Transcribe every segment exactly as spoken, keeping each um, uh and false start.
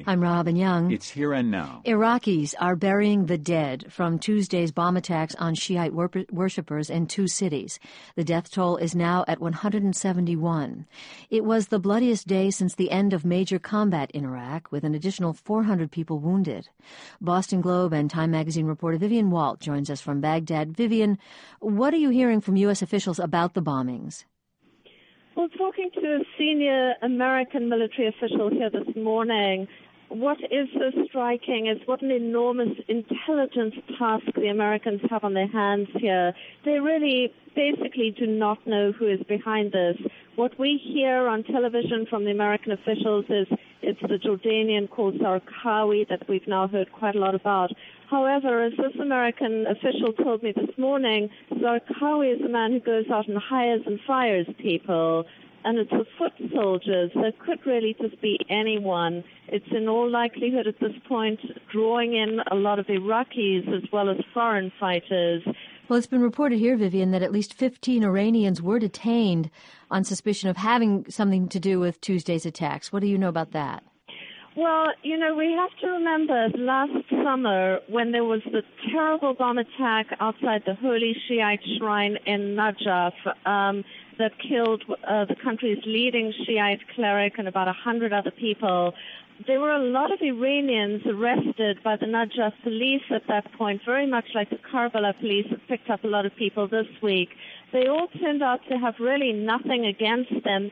Tony. I'm Robin Young. It's Here and Now. Iraqis are burying the dead from Tuesday's bomb attacks on Shiite wor- worshippers in two cities. The death toll is now at one hundred seventy-one. It was the bloodiest day since the end of major combat in Iraq, with an additional four hundred people wounded. Boston Globe and Time magazine reporter Vivian Walt joins us from Baghdad. Vivian, what are you hearing from U S officials about the bombings? Well, talking to a senior American military official here this morning, what is so striking is what an enormous intelligence task the Americans have on their hands here. They really basically do not know who is behind this. What we hear on television from the American officials is it's the Jordanian called Zarqawi that we've now heard quite a lot about. However, as this American official told me this morning, Zarqawi is a man who goes out and hires and fires people, and it's the foot soldiers. So it could really just be anyone. It's in all likelihood at this point drawing in a lot of Iraqis as well as foreign fighters. Well, it's been reported here, Vivian, that at least fifteen Iranians were detained on suspicion of having something to do with Tuesday's attacks. What do you know about that? Well, you know, we have to remember last summer when there was the terrible bomb attack outside the holy Shiite shrine in Najaf um, that killed uh, the country's leading Shiite cleric and about one hundred other people. There were a lot of Iranians arrested by the Najaf police at that point, very much like the Karbala police have picked up a lot of people this week. They all turned out to have really nothing against them.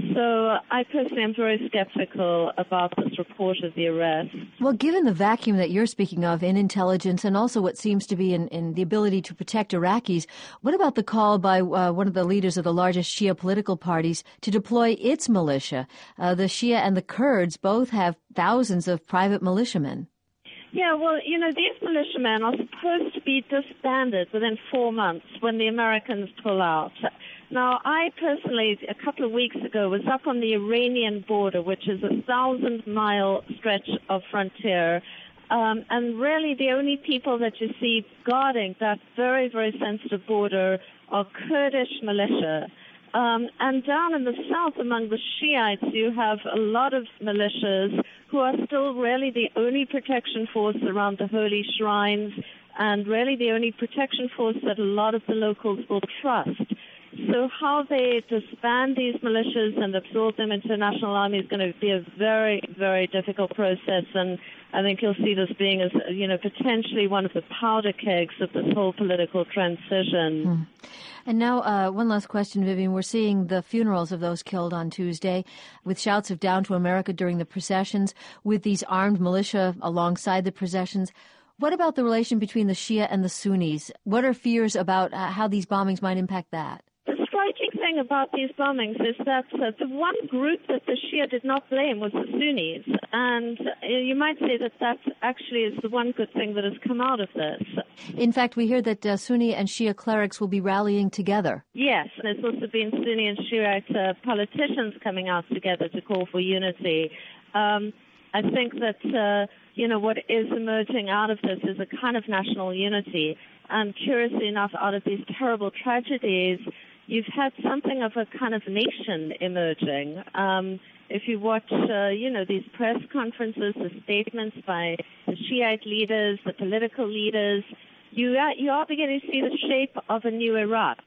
So I personally am very skeptical about this report of the arrest. Well, given the vacuum that you're speaking of in intelligence and also what seems to be in, in the ability to protect Iraqis, what about the call by uh, one of the leaders of the largest Shia political parties to deploy its militia? Uh, the Shia and the Kurds both have thousands of private militiamen. Yeah, well, you know, these militiamen are supposed to be disbanded within four months when the Americans pull out. Now, I personally, a couple of weeks ago, was up on the Iranian border, which is a thousand-mile stretch of frontier, um, and really the only people that you see guarding that very, very sensitive border are Kurdish militia. Um, and down in the south, among the Shiites, you have a lot of militias who are still really the only protection force around the holy shrines and really the only protection force that a lot of the locals will trust. So how they disband these militias and absorb them into the national army is going to be a very, very difficult process, and I think you'll see this being, as you know, potentially one of the powder kegs of this whole political transition. Hmm. And now, uh, one last question, Vivian. We're seeing the funerals of those killed on Tuesday with shouts of "Down to America" during the processions, with these armed militia alongside the processions. What about the relation between the Shia and the Sunnis? What are fears about uh, how these bombings might impact that? The striking thing about these bombings is that uh, the one group that the Shia did not blame was the Sunnis. And uh, you might say that that actually is the one good thing that has come out of this. In fact, we hear that uh, Sunni and Shia clerics will be rallying together. Yes, and there's also been Sunni and Shiite uh, politicians coming out together to call for unity. Um, I think that, uh, you know, what is emerging out of this is a kind of national unity. And curiously enough, out of these terrible tragedies, you've had something of a kind of nation emerging. Um, if you watch, uh, you know, these press conferences, the statements by the Shiite leaders, the political leaders, you are, you are beginning to see the shape of a new Iraq.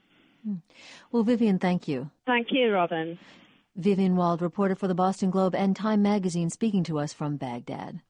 Well, Vivian, thank you. Thank you, Robin. Vivian Wald, reporter for the Boston Globe and Time magazine, speaking to us from Baghdad.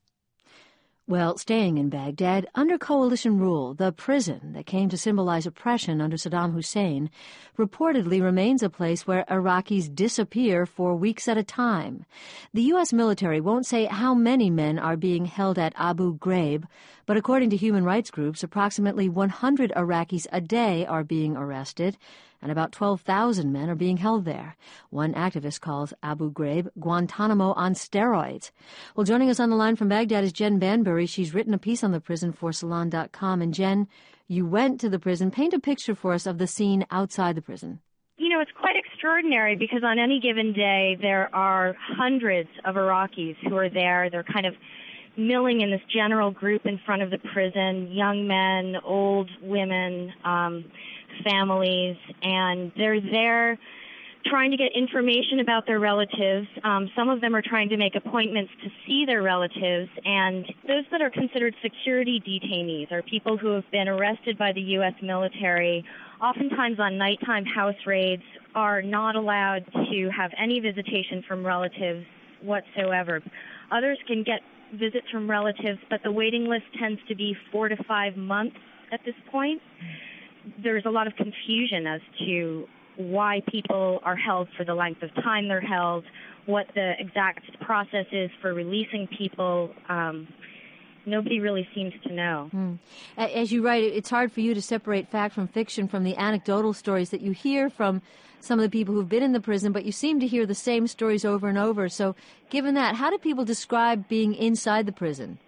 Well, staying in Baghdad, under coalition rule, the prison that came to symbolize oppression under Saddam Hussein reportedly remains a place where Iraqis disappear for weeks at a time. The U S military won't say how many men are being held at Abu Ghraib, but according to human rights groups, approximately one hundred Iraqis a day are being arrested, and about twelve thousand men are being held there. One activist calls Abu Ghraib Guantanamo on steroids. Well, joining us on the line from Baghdad is Jen Banbury. She's written a piece on the prison for Salon dot com. And Jen, you went to the prison. Paint a picture for us of the scene outside the prison. You know, it's quite extraordinary because on any given day there are hundreds of Iraqis who are there. They're kind of milling in this general group in front of the prison, young men, old women, um, families, and they're there trying to get information about their relatives. Um, some of them are trying to make appointments to see their relatives. And those that are considered security detainees are people who have been arrested by the U S military, oftentimes on nighttime house raids, are not allowed to have any visitation from relatives whatsoever. Others can get visits from relatives, but the waiting list tends to be four to five months at this point. There's a lot of confusion as to why people are held for the length of time they're held, what the exact process is for releasing people. Um, nobody really seems to know. Mm. As you write, it's hard for you to separate fact from fiction from the anecdotal stories that you hear from some of the people who've been in the prison, but you seem to hear the same stories over and over. So given that, how do people describe being inside the prison?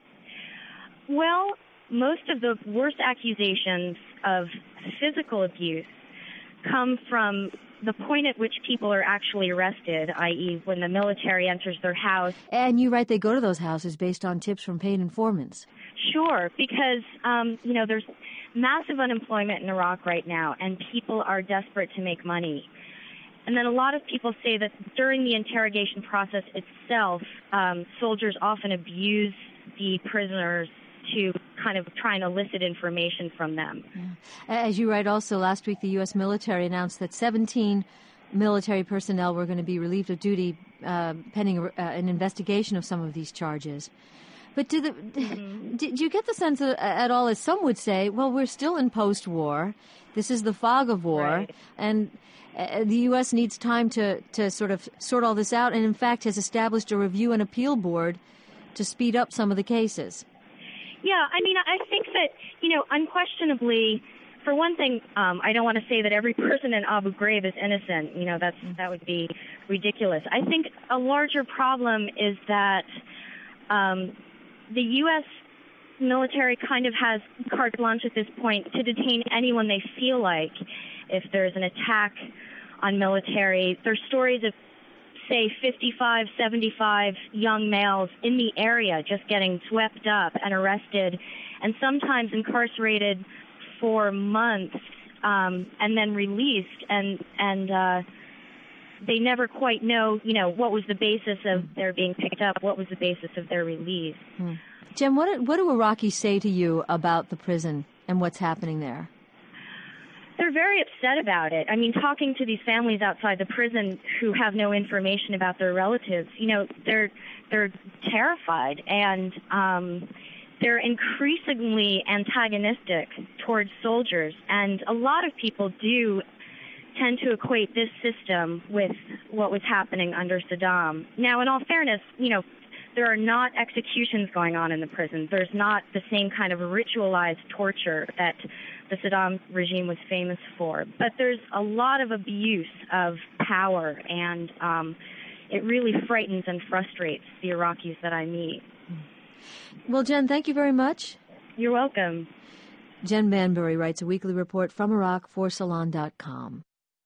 Well, most of the worst accusations of physical abuse come from the point at which people are actually arrested, that is when the military enters their house. And you write they go to those houses based on tips from paid informants. Sure, because, um, you know, there's massive unemployment in Iraq right now, and people are desperate to make money. And then a lot of people say that during the interrogation process itself, um, soldiers often abuse the prisoners to kind of try and elicit information from them. Yeah. As you write also, last week the U S military announced that seventeen military personnel were going to be relieved of duty uh, pending uh, an investigation of some of these charges. But do the, mm-hmm. do, do you get the sense uh, at all, as some would say, well, we're still in post-war, this is the fog of war, right. and uh, the U S needs time to, to sort of sort all this out, and in fact has established a review and appeal board to speed up some of the cases? Yeah, I mean, I think that, you know, unquestionably, for one thing, um, I don't want to say that every person in Abu Ghraib is innocent. You know, that's that would be ridiculous. I think a larger problem is that um, the U S military kind of has carte blanche at this point to detain anyone they feel like. If there's an attack on military, there's stories of, say, fifty-five, seventy-five young males in the area just getting swept up and arrested and sometimes incarcerated for months um, and then released. And, and uh, they never quite know, you know, what was the basis of their being picked up, what was the basis of their release. Hmm. Jen, what, what do Iraqis say to you about the prison and what's happening there? They're very upset about it. I mean, talking to these families outside the prison who have no information about their relatives, you know, they're they're terrified, and um, they're increasingly antagonistic towards soldiers. And a lot of people do tend to equate this system with what was happening under Saddam. Now, in all fairness, you know, there are not executions going on in the prisons. There's not the same kind of ritualized torture that the Saddam regime was famous for. But there's a lot of abuse of power, and um, it really frightens and frustrates the Iraqis that I meet. Well, Jen, thank you very much. You're welcome. Jen Banbury writes a weekly report from Iraq for Salon dot com.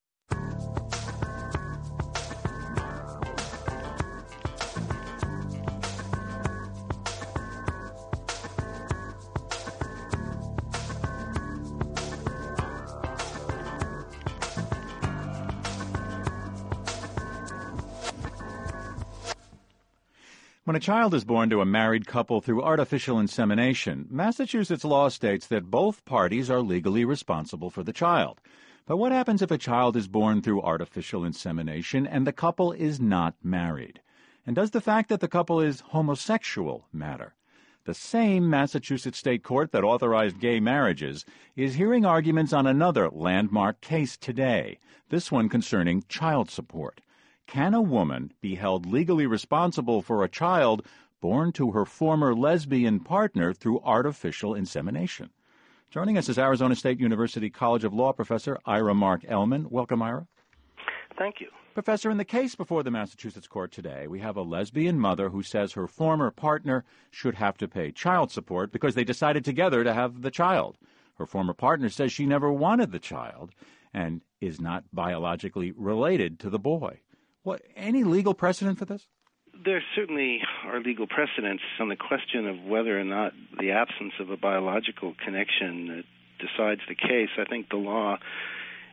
When a child is born to a married couple through artificial insemination, Massachusetts law states that both parties are legally responsible for the child. But what happens if a child is born through artificial insemination and the couple is not married? And does the fact that the couple is homosexual matter? The same Massachusetts state court that authorized gay marriages is hearing arguments on another landmark case today, this one concerning child support. Can a woman be held legally responsible for a child born to her former lesbian partner through artificial insemination? Joining us is Arizona State University College of Law professor Ira Mark Ellman. Welcome, Ira. Thank you. Professor, in the case before the Massachusetts court today, we have a lesbian mother who says her former partner should have to pay child support because they decided together to have the child. Her former partner says she never wanted the child and is not biologically related to the boy. What, any legal precedent for this? There certainly are legal precedents on the question of whether or not the absence of a biological connection decides the case. I think the law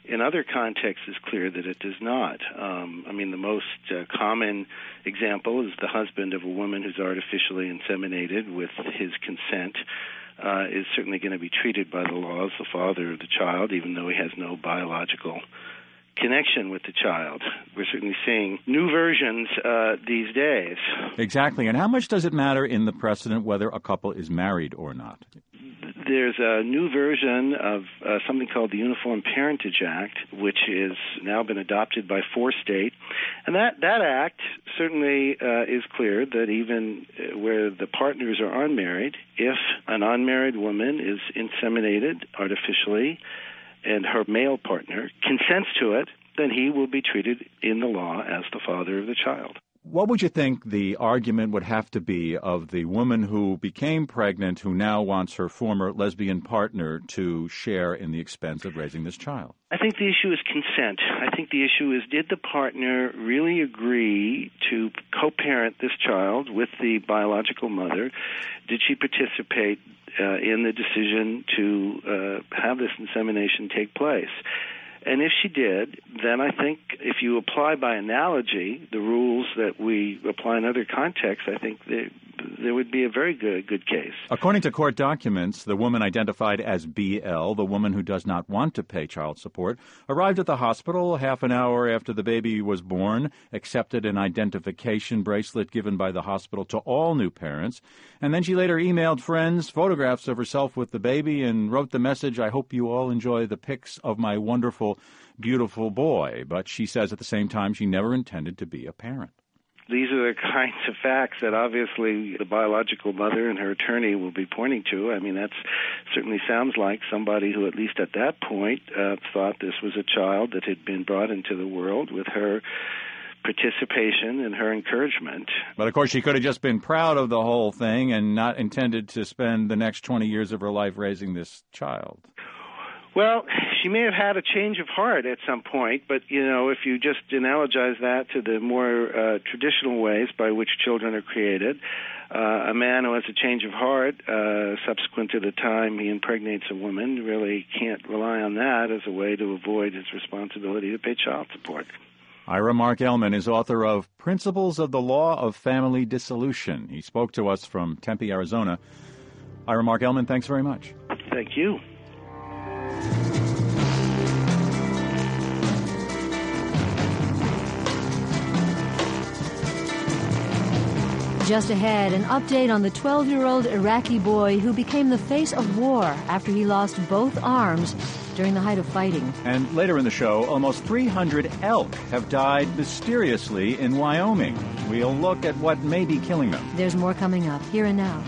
in other contexts it's clear that it does not. Um, I mean, the most uh, common example is the husband of a woman who's artificially inseminated with his consent uh, is certainly going to be treated by the law as the father of the child, even though he has no biological connection with the child. We're certainly seeing new versions uh, these days. Exactly. And how much does it matter in the precedent whether a couple is married or not? There's a new version of uh, something called the Uniform Parentage Act, which has now been adopted by four states. And that, that act certainly uh, is clear that even where the partners are unmarried, if an unmarried woman is inseminated artificially and her male partner consents to it, then he will be treated in the law as the father of the child. What would you think the argument would have to be of the woman who became pregnant who now wants her former lesbian partner to share in the expense of raising this child? I think the issue is consent. I think the issue is, did the partner really agree to co-parent this child with the biological mother? Did she participate uh, in the decision to uh, have this insemination take place? And if she did, then I think if you apply by analogy the rules that we apply in other contexts, I think there, there would be a very good good case. According to court documents, the woman identified as B L, the woman who does not want to pay child support, arrived at the hospital half an hour after the baby was born, accepted an identification bracelet given by the hospital to all new parents, and then she later emailed friends photographs of herself with the baby and wrote the message, "I hope you all enjoy the pics of my wonderful, beautiful boy." But she says at the same time she never intended to be a parent. These are the kinds of facts that obviously the biological mother and her attorney will be pointing to. I mean, that certainly sounds like somebody who, at least at that point, uh, thought this was a child that had been brought into the world with her participation and her encouragement. But, of course, she could have just been proud of the whole thing and not intended to spend the next twenty years of her life raising this child. Well, she may have had a change of heart at some point, but, you know, if you just analogize that to the more uh, traditional ways by which children are created, uh, a man who has a change of heart uh, subsequent to the time he impregnates a woman really can't rely on that as a way to avoid his responsibility to pay child support. Ira Mark Elman is author of Principles of the Law of Family Dissolution. He spoke to us from Tempe, Arizona. Ira Mark Elman, thanks very much. Thank you. Just ahead, an update on the twelve-year-old Iraqi boy who became the face of war after he lost both arms during the height of fighting. And later in the show, almost three hundred elk have died mysteriously in Wyoming. We'll look at what may be killing them. There's more coming up, here and now.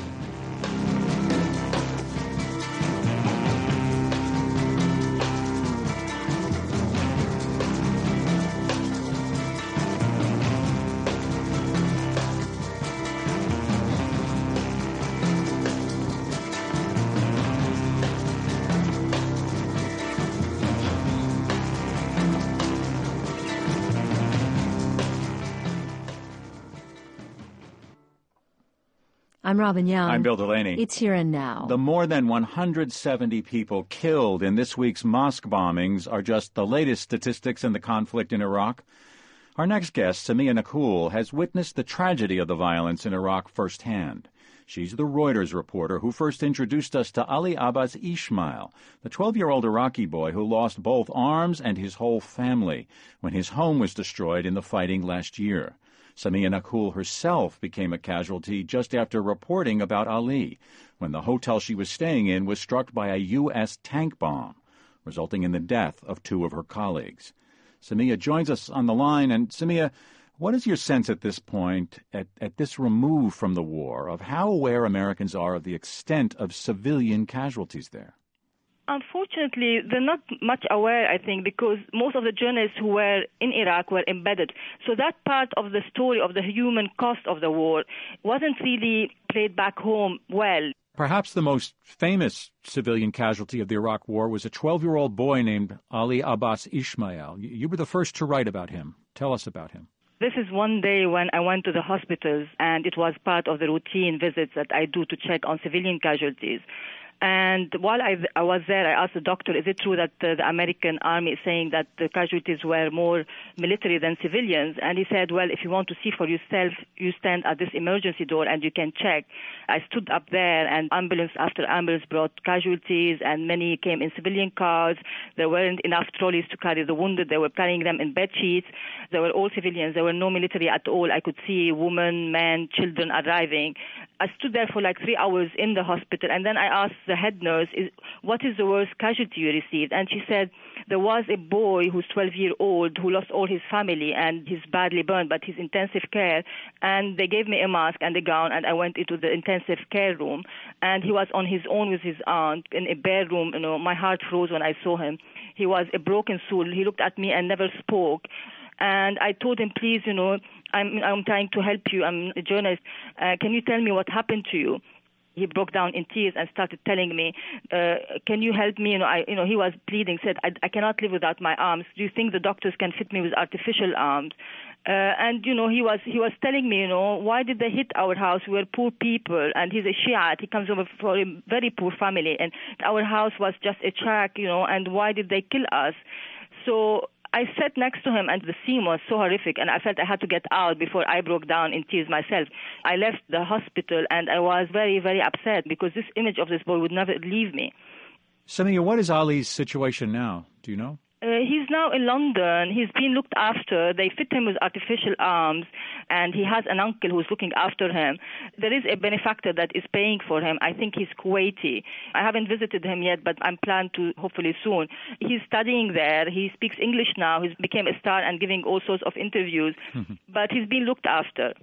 I'm Robin Young. I'm Bill Delaney. It's Here and Now. The more than one hundred seventy people killed in this week's mosque bombings are just the latest statistics in the conflict in Iraq. Our next guest, Samia Nakul, has witnessed the tragedy of the violence in Iraq firsthand. She's the Reuters reporter who first introduced us to Ali Abbas Ismail, the twelve-year-old Iraqi boy who lost both arms and his whole family when his home was destroyed in the fighting last year. Samia Nakul herself became a casualty just after reporting about Ali, when the hotel she was staying in was struck by a U S tank bomb, resulting in the death of two of her colleagues. Samia joins us on the line, and Samia, what is your sense at this point, at, at this remove from the war, of how aware Americans are of the extent of civilian casualties there? Unfortunately, they're not much aware, I think, because most of the journalists who were in Iraq were embedded. So that part of the story of the human cost of the war wasn't really played back home well. Perhaps the most famous civilian casualty of the Iraq War was a twelve-year-old boy named Ali Abbas Ismail. You were the first to write about him. Tell us about him. This is one day when I went to the hospitals, and it was part of the routine visits that I do to check on civilian casualties. And while I, I was there, I asked the doctor, is it true that uh, the American army is saying that the casualties were more military than civilians? And he said, well, if you want to see for yourself, you stand at this emergency door and you can check. I stood up there, and ambulance after ambulance brought casualties, and many came in civilian cars. There weren't enough trolleys to carry the wounded. They were carrying them in bed sheets. They were all civilians. There were no military at all. I could see women, men, children arriving. I stood there for like three hours in the hospital, and then I asked the head nurse, is, what is the worst casualty you received? And she said, there was a boy who's twelve years old who lost all his family, and he's badly burned, but he's intensive care. And they gave me a mask and a gown, and I went into the intensive care room, and he was on his own with his aunt in a bare room. You know, my heart froze when I saw him. He was a broken soul. He looked at me and never spoke. And I told him, please, you know, I'm, I'm trying to help you. I'm a journalist. Uh, can you tell me what happened to you? He broke down in tears and started telling me, uh, can you help me? You know, I, you know, he was pleading, said, I, I cannot live without my arms. Do you think the doctors can fit me with artificial arms? Uh, and, you know, he was he was telling me, you know, why did they hit our house? We were poor people, and he's a Shiite. He comes over from a very poor family, and our house was just a shack, you know, and why did they kill us? So I sat next to him, and the scene was so horrific, and I felt I had to get out before I broke down in tears myself. I left the hospital, and I was very, very upset because this image of this boy would never leave me. Samia, what is Ali's situation now? Do you know? Uh, he's now in London. He's been looked after. They fit him with artificial arms, and he has an uncle who's looking after him. There is a benefactor that is paying for him. I think he's Kuwaiti. I haven't visited him yet, but I'm planned to hopefully soon. He's studying there. He speaks English now. He's became a star and giving all sorts of interviews, but he's been looked after.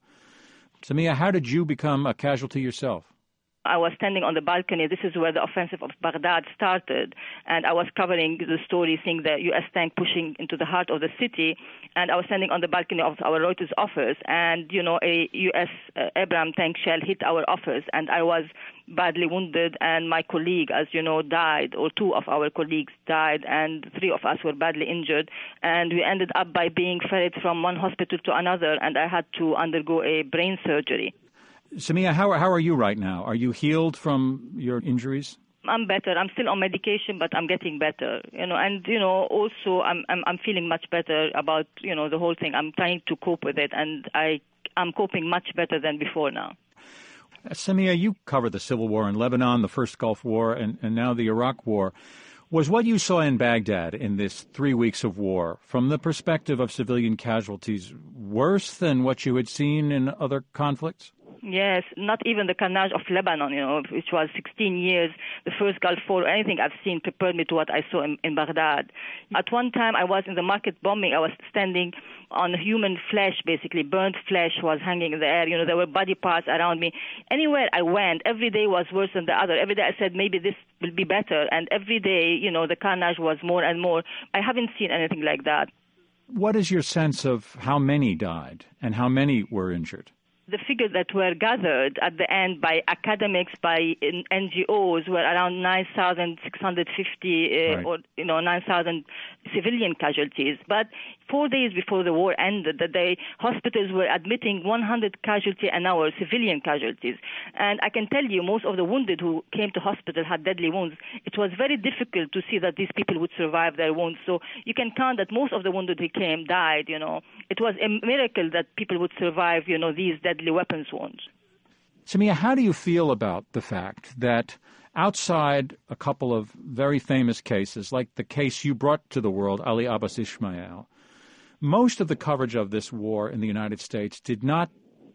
Samia, how did you become a casualty yourself? I was standing on the balcony. This is where the offensive of Baghdad started. And I was covering the story, seeing the U S tank pushing into the heart of the city. And I was standing on the balcony of our Reuters office. And, you know, a U S Uh, Abrams tank shell hit our office. And I was badly wounded. And my colleague, as you know, died. Or two of our colleagues died. And three of us were badly injured. And we ended up by being ferried from one hospital to another. And I had to undergo a brain surgery. Samia, how, how are you right now? Are you healed from your injuries? I'm better. I'm still on medication, but I'm getting better. You know, and you know, also I'm I'm, I'm feeling much better about you know the whole thing. I'm trying to cope with it, and I I'm coping much better than before now. Uh, Samia, you covered the civil war in Lebanon, the first Gulf War, and, and now the Iraq War. Was what you saw in Baghdad in this three weeks of war, from the perspective of civilian casualties, worse than what you had seen in other conflicts? Yes, not even the carnage of Lebanon, you know, which was sixteen years, the first Gulf War, anything I've seen prepared me to what I saw in, in Baghdad. At one time, I was in the market bombing. I was standing on human flesh, basically. Burnt flesh was hanging in the air. You know, there were body parts around me. Anywhere I went, every day was worse than the other. Every day I said, maybe this will be better. And every day, you know, the carnage was more and more. I haven't seen anything like that. What is your sense of how many died and how many were injured? The figures that were gathered at the end by academics, by N G Os, were around nine thousand six hundred fifty uh, right. or you know nine thousand civilian casualties. But four days before the war ended, the day hospitals were admitting one hundred casualties an hour, civilian casualties. And I can tell you, most of the wounded who came to hospital had deadly wounds. It was very difficult to see that these people would survive their wounds. So you can count that most of the wounded who came died. You know, it was a miracle that people would survive. You know, these deadly weapons wounds. Samia, how do you feel about the fact that outside a couple of very famous cases, like the case you brought to the world, Ali Abbas Ismail, most of the coverage of this war in the United States did not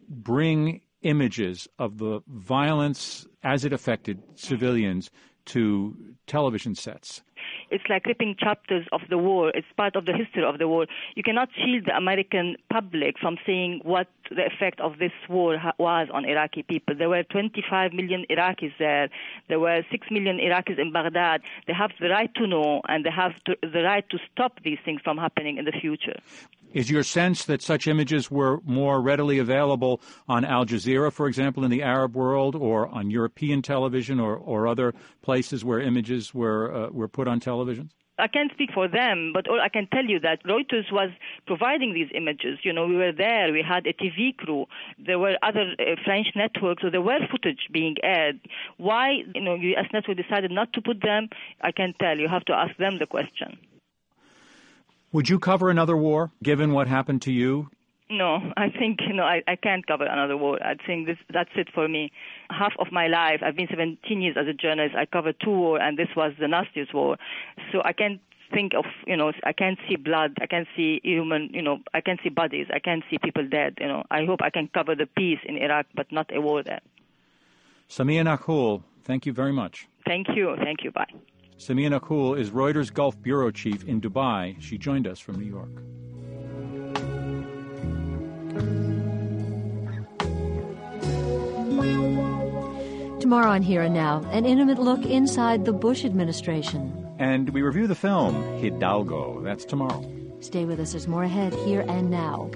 bring images of the violence as it affected civilians to television sets? It's like ripping chapters of the war. It's part of the history of the war. You cannot shield the American public from seeing what the effect of this war ha- was on Iraqi people. There were twenty-five million Iraqis there. There were six million Iraqis in Baghdad. They have the right to know, and they have to, the right to stop these things from happening in the future. Is your sense that such images were more readily available on Al Jazeera, for example, in the Arab world, or on European television, or, or other places where images were uh, were put on television? I can't speak for them, but all I can tell you that Reuters was providing these images. You know, we were there. We had a T V crew. There were other uh, French networks, so there were footage being aired. Why, you know, U S network decided not to put them, I can't tell. You have to ask them the question. Would you cover another war, given what happened to you? No, I think, you know, I, I can't cover another war. I think this that's it for me. Half of my life, I've been seventeen years as a journalist. I covered two wars, and this was the nastiest war. So I can't think of, you know, I can't see blood. I can't see human, you know, I can't see bodies. I can't see people dead, you know. I hope I can cover the peace in Iraq, but not a war there. Samia Nakhul, thank you very much. Thank you. Thank you. Bye. Samia Nakhul is Reuters Gulf Bureau Chief in Dubai. She joined us from New York. Tomorrow on Here and Now, an intimate look inside the Bush administration. And we review the film Hidalgo. That's tomorrow. Stay with us. There's more ahead, Here and Now.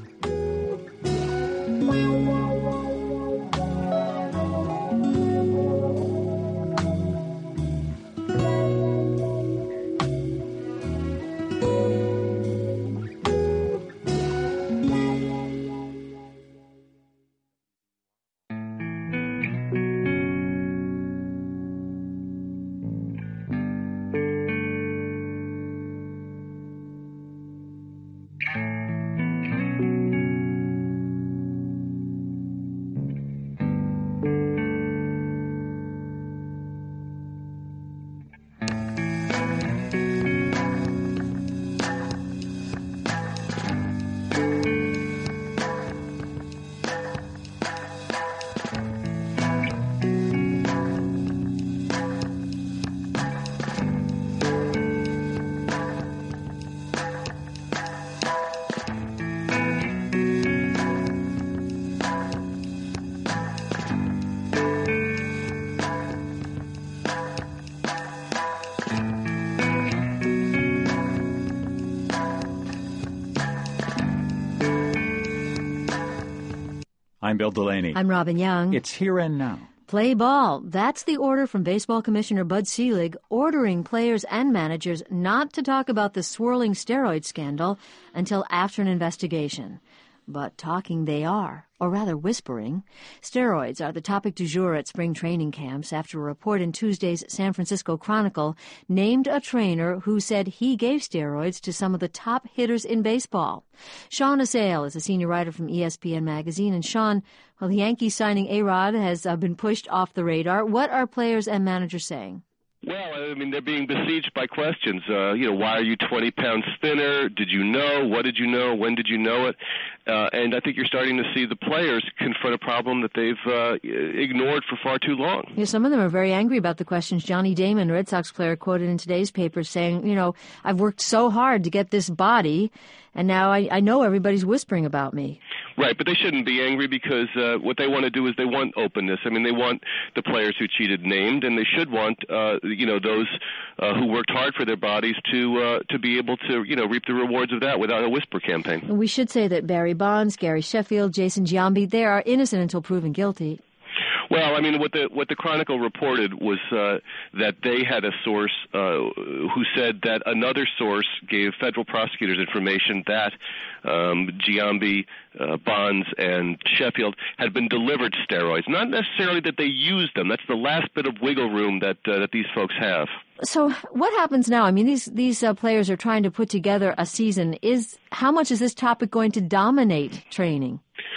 I'm Bill Delaney. I'm Robin Young. It's Here and Now. Play ball. That's the order from Baseball Commissioner Bud Selig, ordering players and managers not to talk about the swirling steroid scandal until after an investigation. But talking they are, or rather whispering. Steroids are the topic du jour at spring training camps after a report in Tuesday's San Francisco Chronicle named a trainer who said he gave steroids to some of the top hitters in baseball. Sean Assail is a senior writer from E S P N Magazine. And Sean, well, the Yankees signing A-Rod has uh, been pushed off the radar. What are players and managers saying? Well, I mean, they're being besieged by questions. Uh, you know, why are you twenty pounds thinner? Did you know? What did you know? When did you know it? Uh, and I think you're starting to see the players confront a problem that they've uh, ignored for far too long. Yeah, some of them are very angry about the questions. Johnny Damon, Red Sox player, quoted in today's paper saying, you know, I've worked so hard to get this body, and now I, I know everybody's whispering about me. Right, but they shouldn't be angry because uh, what they want to do is they want openness. I mean, they want the players who cheated named, and they should want, uh, you know, those uh, who worked hard for their bodies to uh, to be able to, you know, reap the rewards of that without a whisper campaign. And we should say that Barry Bonds, Gary Sheffield, Jason Giambi, they are innocent until proven guilty. Well, I mean, what the what the Chronicle reported was uh, that they had a source uh, who said that another source gave federal prosecutors information that um, Giambi, uh, Bonds, and Sheffield had been delivered steroids. Not necessarily that they used them. That's the last bit of wiggle room that uh, that these folks have. So what happens now? I mean, these these uh, players are trying to put together a season. Is how much is this topic going to dominate training?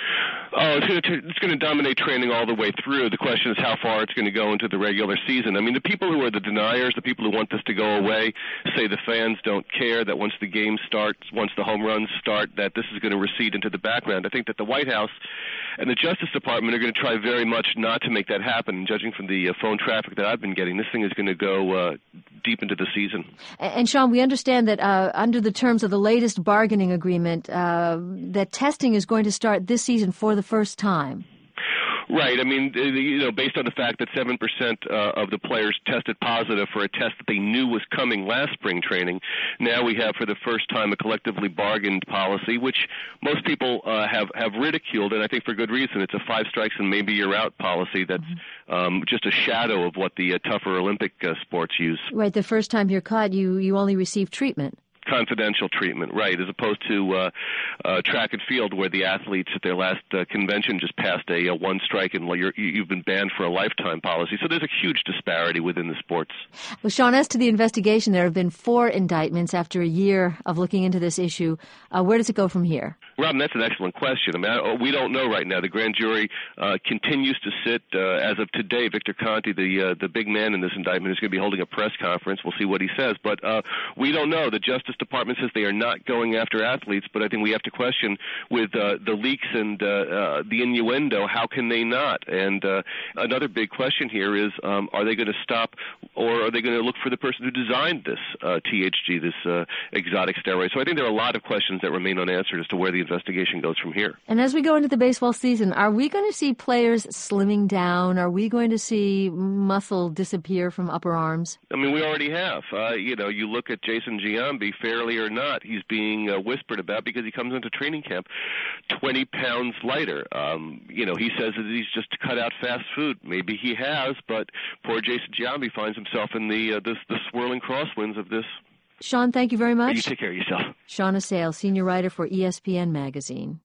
Oh, it's going to it's going to dominate training all the way through. The question is how far it's going to go into the regular season. I mean, the people who are the deniers, the people who want this to go away, say the fans don't care, that once the game starts, once the home runs start, that this is going to recede into the background. I think that the White House and the Justice Department are going to try very much not to make that happen. Judging from the uh, phone traffic that I've been getting, this thing is going to go uh, deep into the season. And, and Sean, we understand that uh, under the terms of the latest bargaining agreement, uh, that testing is going to start this season for the first time. Right. I mean, you know, based on the fact that seven percent uh, of the players tested positive for a test that they knew was coming last spring training, now we have for the first time a collectively bargained policy, which most people uh, have, have ridiculed, and I think for good reason. It's a five strikes and maybe you're out policy that's um, just a shadow of what the uh, tougher Olympic uh, sports use. Right. The first time you're caught, you, you only receive treatment. Confidential treatment, right, as opposed to uh, uh, track and field where the athletes at their last uh, convention just passed a, a one strike and you're, you've been banned for a lifetime policy. So there's a huge disparity within the sports. Well, Sean, as to the investigation, there have been four indictments after a year of looking into this issue. Uh, where does it go from here? Robin, that's an excellent question. I mean, I, we don't know right now. The grand jury uh, continues to sit. Uh, as of today, Victor Conti, the uh, the big man in this indictment, is going to be holding a press conference. We'll see what he says. But uh, we don't know. The Justice Department says they are not going after athletes, but I think we have to question with uh, the leaks and uh, uh, the innuendo, how can they not? And uh, another big question here is, um, are they going to stop or are they going to look for the person who designed this uh, T H G, this uh, exotic steroid? So I think there are a lot of questions that remain unanswered as to where the investigation goes from here. And as we go into the baseball season, are we going to see players slimming down? Are we going to see muscle disappear from upper arms? I mean, we already have. Uh, you know, you look at Jason Giambi, fairly or not, he's being uh, whispered about because he comes into training camp twenty pounds lighter. Um, you know, he says that he's just cut out fast food. Maybe he has, but poor Jason Giambi finds himself in the, uh, this, the swirling crosswinds of this. Sean, thank you very much. You take care of yourself. Sean Assail, senior writer for E S P N Magazine.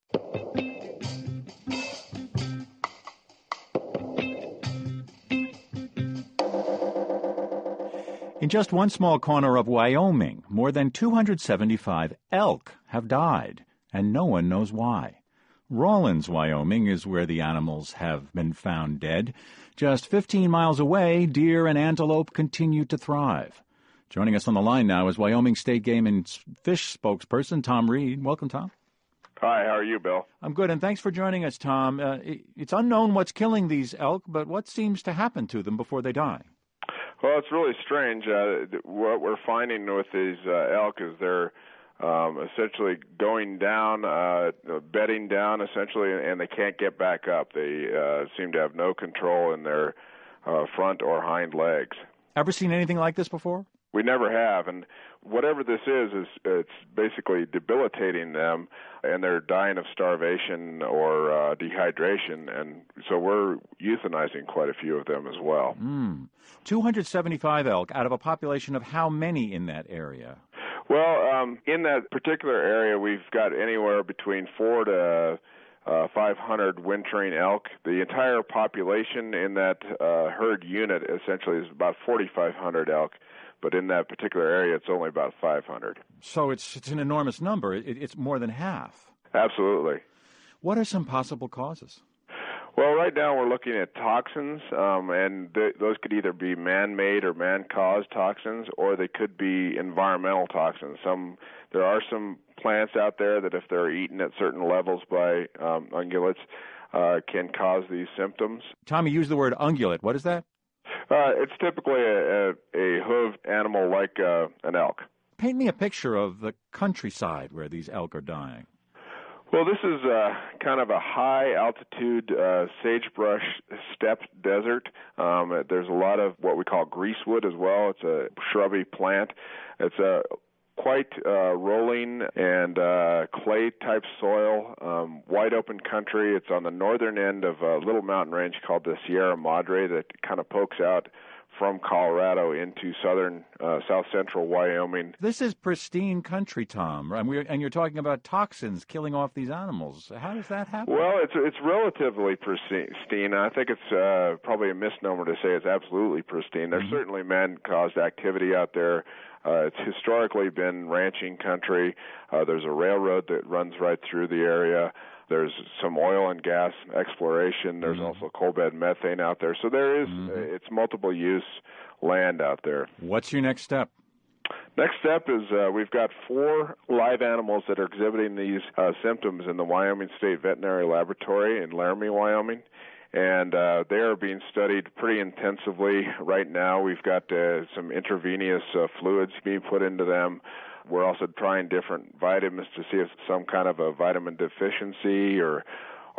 In just one small corner of Wyoming, more than two hundred seventy-five elk have died, and no one knows why. Rawlins, Wyoming, is where the animals have been found dead. Just fifteen miles away, deer and antelope continue to thrive. Joining us on the line now is Wyoming State Game and Fish spokesperson Tom Reed. Welcome, Tom. Hi, how are you, Bill? I'm good, and thanks for joining us, Tom. Uh, it's unknown what's killing these elk, but what seems to happen to them before they die? Well, it's really strange. Uh, what we're finding with these uh, elk is they're um, essentially going down, uh, bedding down, essentially, and they can't get back up. They uh, seem to have no control in their uh, front or hind legs. Ever seen anything like this before? We never have, and whatever this is, is it's basically debilitating them, and they're dying of starvation or uh, dehydration, and so we're euthanizing quite a few of them as well. Mm. two hundred seventy-five elk out of a population of how many in that area? Well, um, in that particular area, we've got anywhere between four to uh, five hundred wintering elk. The entire population in that uh, herd unit essentially is about forty-five hundred elk. But in that particular area, it's only about five hundred. So it's it's an enormous number. It, it's more than half. Absolutely. What are some possible causes? Well, right now we're looking at toxins, um, and th- those could either be man-made or man-caused toxins, or they could be environmental toxins. Some there are some plants out there that, if they're eaten at certain levels by um, ungulates, uh, can cause these symptoms. Tommy used the word ungulate. What is that? Uh, it's typically a, a, a hooved animal like uh, an elk. Paint me a picture of the countryside where these elk are dying. Well, this is uh, kind of a high-altitude uh, sagebrush steppe desert. Um, there's a lot of what we call greasewood as well. It's a shrubby plant. It's a quite uh, rolling and uh, clay-type soil, um, wide-open country. It's on the northern end of a little mountain range called the Sierra Madre that kind of pokes out from Colorado into southern, uh, south-central Wyoming. This is pristine country, Tom, and, we're, and you're talking about toxins killing off these animals. How does that happen? Well, it's it's relatively pristine. I think it's uh, probably a misnomer to say it's absolutely pristine. There's mm-hmm. certainly man-caused activity out there. Uh, it's historically been ranching country. Uh, there's a railroad that runs right through the area. There's some oil and gas exploration. There's mm-hmm. also coal bed methane out there. So there is, mm-hmm. uh, it's multiple use land out there. What's your next step? Next step is uh, we've got four live animals that are exhibiting these uh, symptoms in the Wyoming State Veterinary Laboratory in Laramie, Wyoming. And uh, they are being studied pretty intensively right now. We've got uh, some intravenous uh, fluids being put into them. We're also trying different vitamins to see if some kind of a vitamin deficiency or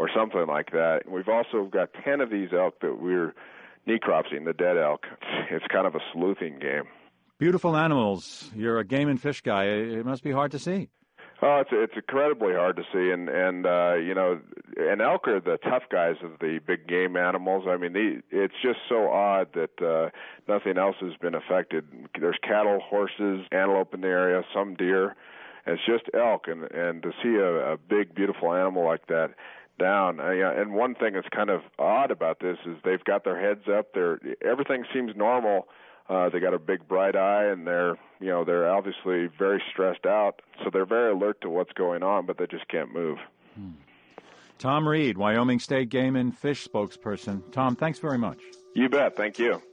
or something like that. We've also got ten of these elk that we're necropsying, the dead elk. It's kind of a sleuthing game. Beautiful animals. You're a game and fish guy. It must be hard to see. Oh, it's it's incredibly hard to see, and and uh, you know, and elk are the tough guys of the big game animals. I mean, the, it's just so odd that uh, nothing else has been affected. There's cattle, horses, antelope in the area, some deer. And it's just elk, and and to see a, a big, beautiful animal like that down. Uh, yeah, and one thing that's kind of odd about this is they've got their heads up. They're everything seems normal. Uh, they got a big bright eye, and they're, you know, they're obviously very stressed out. So they're very alert to what's going on, but they just can't move. Hmm. Tom Reed, Wyoming State Game and Fish spokesperson. Tom, thanks very much. You bet. Thank you.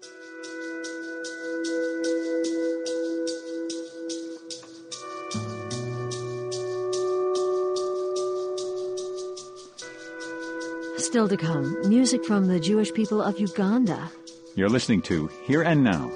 Still to come, music from the Jewish people of Uganda. You're listening to Here and Now.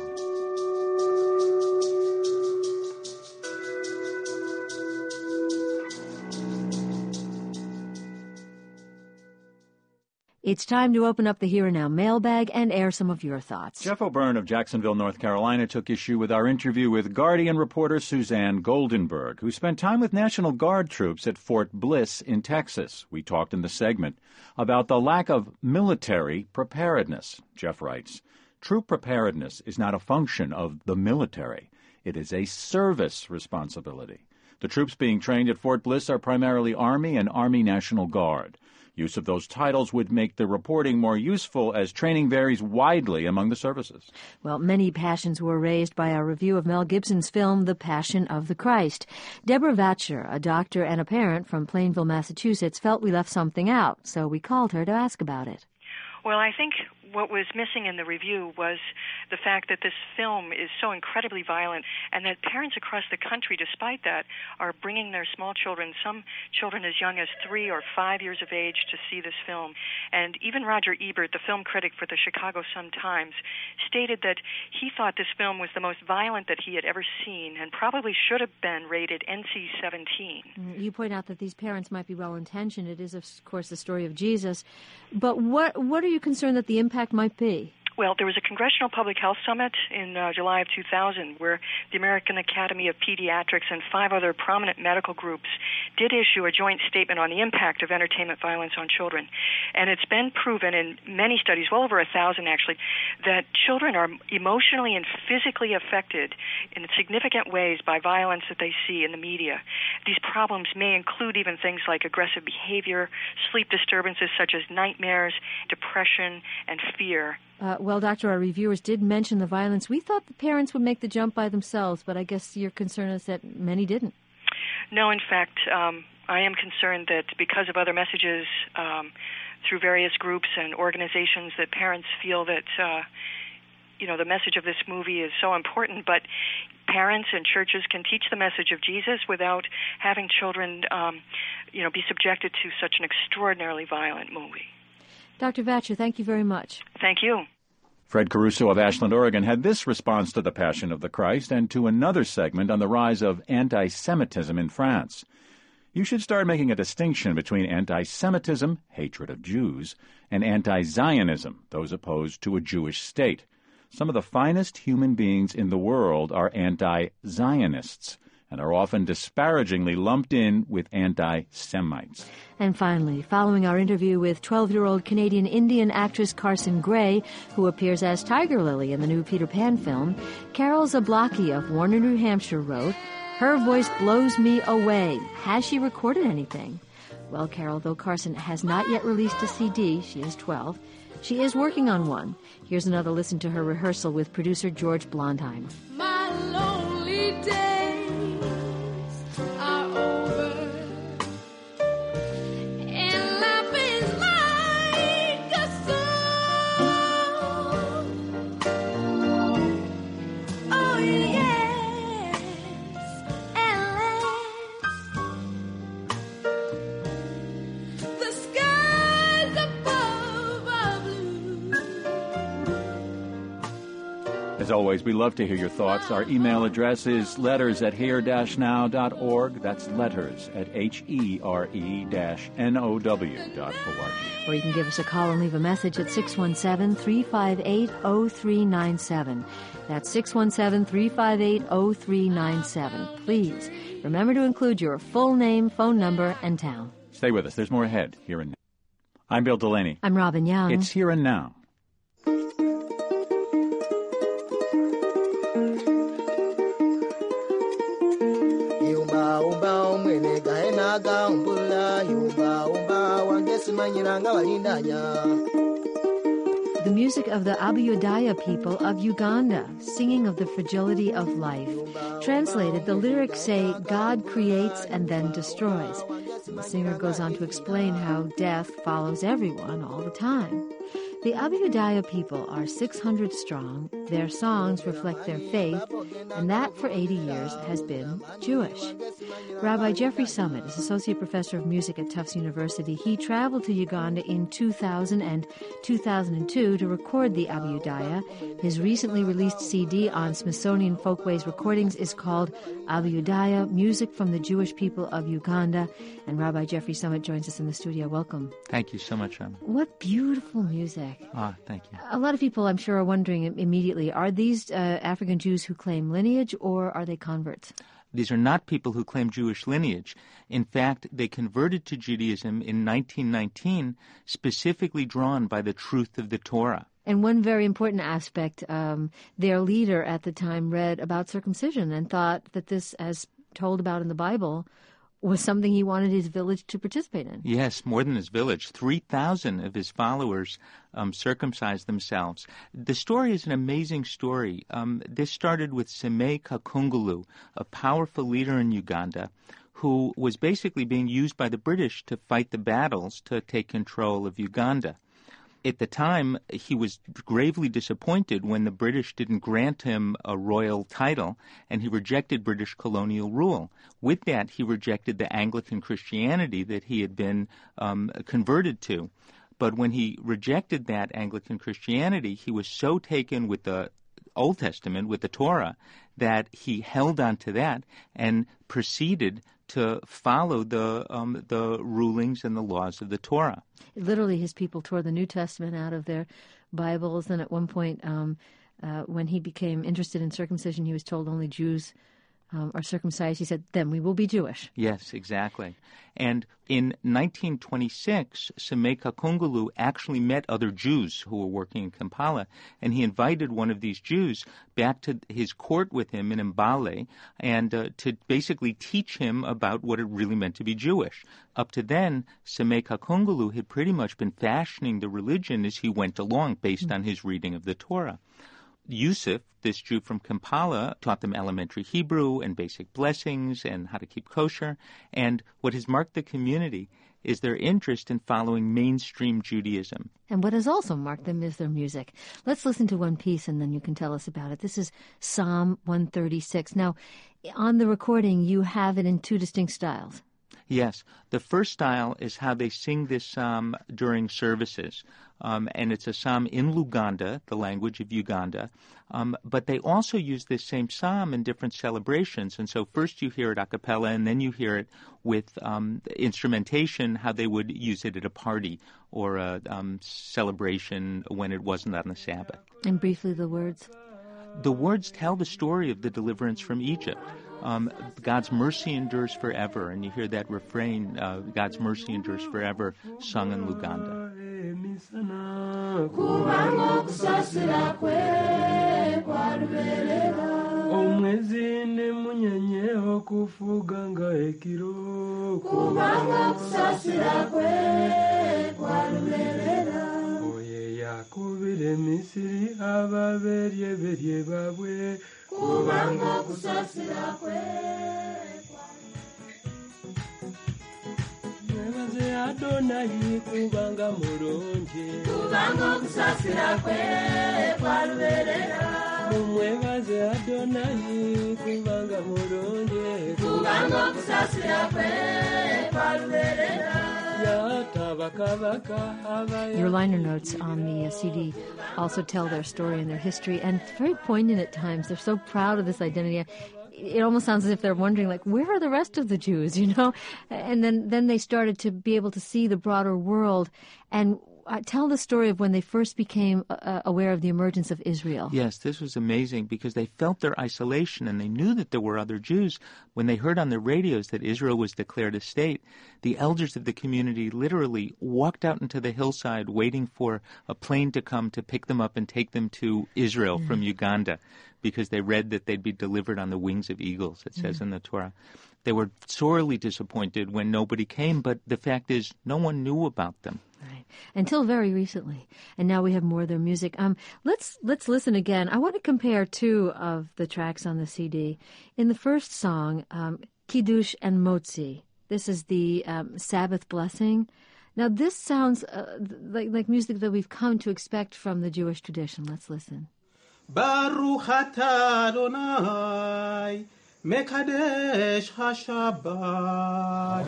It's time to open up the Here and Now mailbag and air some of your thoughts. Jeff O'Byrne of Jacksonville, North Carolina, took issue with our interview with Guardian reporter Suzanne Goldenberg, who spent time with National Guard troops at Fort Bliss in Texas. We talked in the segment about the lack of military preparedness. Jeff writes, "Troop preparedness is not a function of the military. It is a service responsibility. The troops being trained at Fort Bliss are primarily Army and Army National Guard. Use of those titles would make the reporting more useful, as training varies widely among the services." Well, many passions were raised by our review of Mel Gibson's film, The Passion of the Christ. Deborah Vatcher, a doctor and a parent from Plainville, Massachusetts, felt we left something out, so we called her to ask about it. Well, I think what was missing in the review was the fact that this film is so incredibly violent, and that parents across the country, despite that, are bringing their small children, some children as young as three or five years of age, to see this film. And even Roger Ebert, the film critic for the Chicago Sun-Times, stated that he thought this film was the most violent that he had ever seen, and probably should have been rated N C seventeen. You point out that these parents might be well-intentioned. It is, of course, the story of Jesus. But what what are you concerned that the impact might be? Well, there was a Congressional Public Health Summit in uh, July of two thousand where the American Academy of Pediatrics and five other prominent medical groups did issue a joint statement on the impact of entertainment violence on children. And it's been proven in many studies, well over a thousand actually, that children are emotionally and physically affected in significant ways by violence that they see in the media. These problems may include even things like aggressive behavior, sleep disturbances such as nightmares, depression, and fear. Uh, well, Doctor, our reviewers did mention the violence. We thought the parents would make the jump by themselves, but I guess your concern is that many didn't. No, in fact, um, I am concerned that because of other messages um, through various groups and organizations, that parents feel that, uh, you know, the message of this movie is so important, but parents and churches can teach the message of Jesus without having children, um, you know, be subjected to such an extraordinarily violent movie. Doctor Vatcher, thank you very much. Thank you. Fred Caruso of Ashland, Oregon, had this response to the Passion of the Christ and to another segment on the rise of anti-Semitism in France. "You should start making a distinction between anti-Semitism, hatred of Jews, and anti-Zionism, those opposed to a Jewish state. Some of the finest human beings in the world are anti-Zionists and are often disparagingly lumped in with anti-Semites." And finally, following our interview with twelve-year-old Canadian Indian actress Carson Gray, who appears as Tiger Lily in the new Peter Pan film, Carol Zablocki of Warner, New Hampshire wrote, "Her voice blows me away. Has she recorded anything?" Well, Carol, though Carson has not yet released a C D, she is twelve, she is working on one. Here's another listen to her rehearsal with producer George Blondheim. My lonely days are over, and life is like a song. Oh yes, at last the skies above are blue. As always, we love to hear your thoughts. Our email address is letters at here dash now dot org. That's letters at H E R E dash N O W dot O R G. Or you can give us a call and leave a message at six one seven, three five eight, zero three nine seven. That's six one seven, three five eight, zero three nine seven. Please remember to include your full name, phone number, and town. Stay with us. There's more ahead. Here and Now. I'm Bill Delaney. I'm Robin Young. It's Here and Now. The music of the Abuyodaya people of Uganda, singing of the fragility of life. Translated, the lyrics say, God creates and then destroys. And the singer goes on to explain how death follows everyone all the time. The Abuyodaya people are six hundred strong. Their songs reflect their faith, and that for eighty years has been Jewish. Rabbi Jeffrey Summit is Associate Professor of Music at Tufts University. He traveled to Uganda in two thousand and two thousand two to record the Abuyodaya. His recently released C D on Smithsonian Folkways Recordings is called Abuyodaya, Music from the Jewish People of Uganda. And Rabbi Jeffrey Summit joins us in the studio. Welcome. Thank you so much, Robin. What beautiful music. Ah, thank you. A lot of people, I'm sure, are wondering immediately, are these uh, African Jews who claim lineage, or are they converts? These are not people who claim Jewish lineage. In fact, they converted to Judaism in nineteen nineteen, specifically drawn by the truth of the Torah. And one very important aspect, um, their leader at the time read about circumcision and thought that this, as told about in the Bible, was something he wanted his village to participate in. Yes, more than his village. three thousand of his followers um, circumcised themselves. The story is an amazing story. Um, this started with Semei Kakungulu, a powerful leader in Uganda, who was basically being used by the British to fight the battles to take control of Uganda. At the time, he was gravely disappointed when the British didn't grant him a royal title, and he rejected British colonial rule. With that, he rejected the Anglican Christianity that he had been um, converted to. But when he rejected that Anglican Christianity, he was so taken with the Old Testament, with the Torah, that he held on to that and proceeded to follow the um, the rulings and the laws of the Torah. Literally, his people tore the New Testament out of their Bibles, and at one point, um, uh, when he became interested in circumcision, he was told only Jews um, are circumcised. He said, then we will be Jewish. Yes, exactly. And in nineteen twenty-six, Semei Kakungulu actually met other Jews who were working in Kampala, and he invited one of these Jews back to his court with him in Mbale and uh, to basically teach him about what it really meant to be Jewish. Up to then, Semei Kakungulu had pretty much been fashioning the religion as he went along based mm-hmm. on his reading of the Torah. Yusuf, this Jew from Kampala, taught them elementary Hebrew and basic blessings and how to keep kosher. And what has marked the community is their interest in following mainstream Judaism. And what has also marked them is their music. Let's listen to one piece and then you can tell us about it. This is Psalm one thirty-six. Now, on the recording, you have it in two distinct styles. Yes. The first style is how they sing this psalm during services. Um, and it's a psalm in Luganda, the language of Uganda. Um, but they also use this same psalm in different celebrations. And so first you hear it a cappella, and then you hear it with um, instrumentation, how they would use it at a party or a um, celebration when it wasn't on the Sabbath. And briefly, the words? The words tell the story of the deliverance from Egypt. Um, God's mercy endures forever, and you hear that refrain, uh, God's mercy endures forever, sung in Luganda. Kubanga kusasira kwe Mwebaze Adonai kubanga mulungi Kubanga kusasira kwe kwaluberera Mwebaze Adonai kubanga mulungi Kubanga kusasira kwe kwaluberera Your liner notes on the uh, C D also tell their story and their history, and it's very poignant at times. They're so proud of this identity. It almost sounds as if they're wondering, like, where are the rest of the Jews, you know? And then, then they started to be able to see the broader world and uh, tell the story of when they first became uh, aware of the emergence of Israel. Yes, this was amazing because they felt their isolation and they knew that there were other Jews. When they heard on the radios that Israel was declared a state, the elders of the community literally walked out into the hillside waiting for a plane to come to pick them up and take them to Israel mm. from Uganda, because they read that they'd be delivered on the wings of eagles, it says mm. in the Torah. They were sorely disappointed when nobody came, but the fact is no one knew about them. Right. Until very recently. And now we have more of their music. Um, let's let's listen again. I want to compare two of the tracks on the C D. In the first song, um, Kiddush and Motzi, this is the um, Sabbath blessing. Now this sounds uh, like, like music that we've come to expect from the Jewish tradition. Let's listen. Baruch atah Adonai, Mekadesh HaShabbat.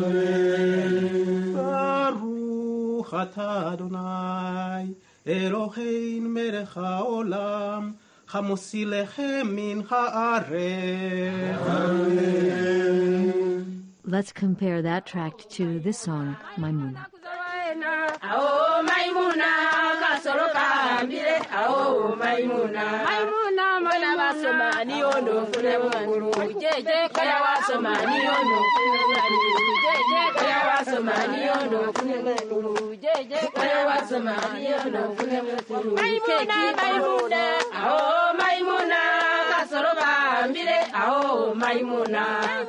Baruch atah Adonai, Elohein melech haolam, Hamotzi lechem min haaretz. Let's compare that track to this song, Maimuna. Oh, Maimuna, kasoroka ambire. Oh, Maimuna, Maimuna, Maimuna, wasoma ni ono fune munguru. Jeje kaya wasoma ni ono fune munguru. Jeje kaya wasoma ni ono fune munguru. Jeje kaya wasoma ni ono fune munguru. Maimuna, Maimuna, oh, Maimuna, kasoroka ambire. Oh, Maimuna.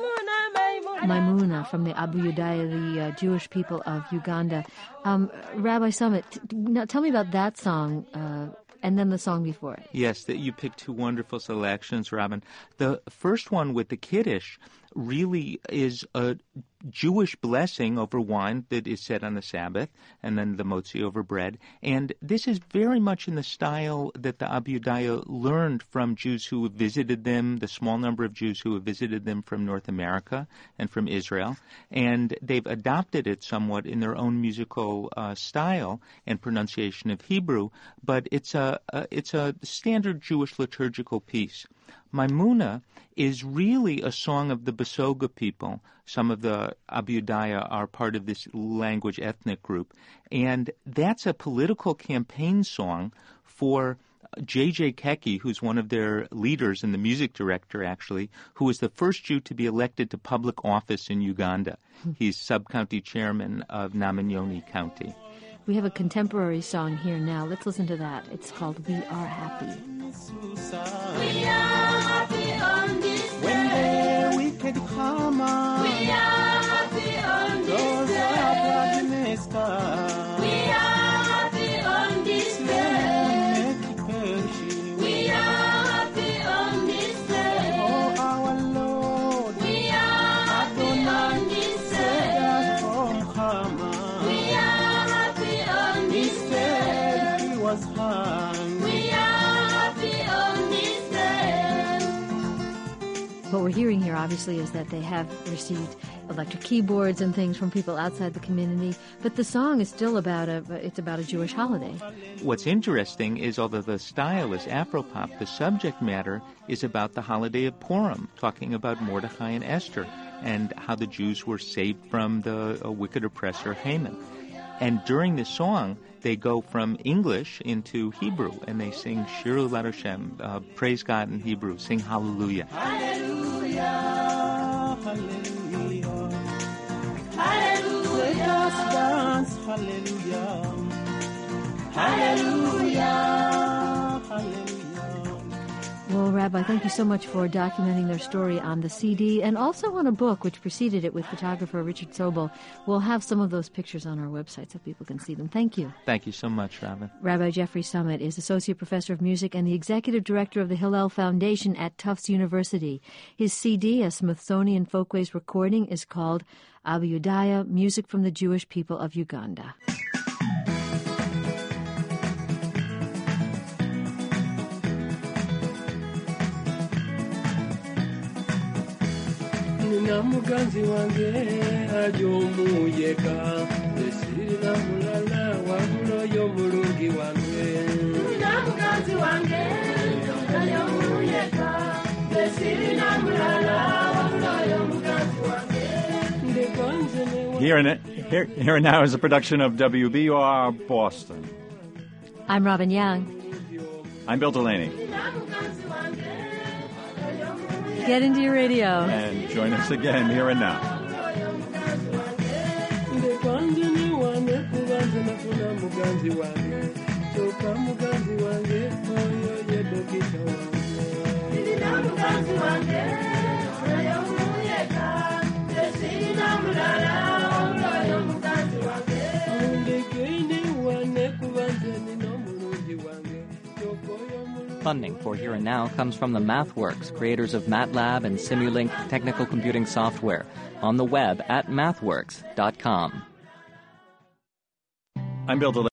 Maimuna from the Abu Yudaya, the uh, Jewish people of Uganda. Um, Rabbi Summit, t- now tell me about that song uh, and then the song before it. Yes, that you picked two wonderful selections, Robin. The first one with the Kiddush really is a Jewish blessing over wine that is said on the Sabbath, and then the motzi over bread. And this is very much in the style that the Abu Yudaya learned from Jews who have visited them, the small number of Jews who have visited them from North America and from Israel. And they've adopted it somewhat in their own musical uh, style and pronunciation of Hebrew, but it's a, a it's a standard Jewish liturgical piece. Maimuna is really a song of the Basoga people. Some of the Abu Yudaya are part of this language ethnic group. And that's a political campaign song for J J Keki, who's one of their leaders and the music director, actually, who was the first Jew to be elected to public office in Uganda. He's sub-county chairman of Naminyoni County. We have a contemporary song here now. Let's listen to that. It's called We Are Happy. We are happy on this day. When the wicked come out, we are happy on this day. We are happy on this day. We are happy on this day. Oh, our Lord, we are happy on this day. We are happy on this day. He was hung. We are happy on this day. What we're hearing here, obviously, is that they have received electric keyboards and things from people outside the community, but the song is still about a it's about a Jewish holiday. What's interesting is, although the style is Afropop, the subject matter is about the holiday of Purim, talking about Mordechai and Esther and how the Jews were saved from the uh, wicked oppressor Haman. And during this song, they go from English into Hebrew, and they sing Shiru L'Hashem, uh, praise God in Hebrew, sing Hallelujah. Hallelujah, hallelujah, hallelujah. Let us dance, hallelujah, hallelujah, hallelujah. Well, Rabbi, thank you so much for documenting their story on the C D and also on a book which preceded it with photographer Richard Sobel. We'll have some of those pictures on our website so people can see them. Thank you. Thank you so much, Rabbi. Rabbi Jeffrey Summit is Associate Professor of Music and the Executive Director of the Hillel Foundation at Tufts University. His C D, a Smithsonian Folkways recording, is called Abu Yudaya, Music from the Jewish People of Uganda. Nina muganzi wange ajo muyega nafuna mulala wabula oyo mulungi wange nina mukazi wange oyo muluyeka tesirina mulala wabula oyo mukazi wange ndekonze ne Here and, here, here and Now is a production of W B U R Boston. I'm Robin Young. I'm Bill Delaney. Get into your radio. And join us again Here and Now. ndekonze ne wange kubanze nafuna muganzi wange kyokka muganzi wange oyo ye dokita wange nina muganzi wange oyo muluyeka tesirina mulala oyo muganzi wange ndegende wane kubanze nina mulungi wange kyokka oyo mulungi. Funding for Here and Now comes from the MathWorks, creators of MATLAB and Simulink technical computing software, on the web at mathworks dot com. I'm Bill Delaney.